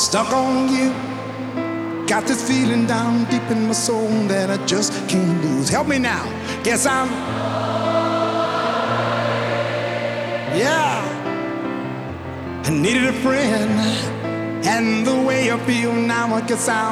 stuck on you. Got this feeling down deep in my soul that I just can't lose. Help me now. Guess I'm, yeah, I needed a friend. And the way I feel now, I guess I'm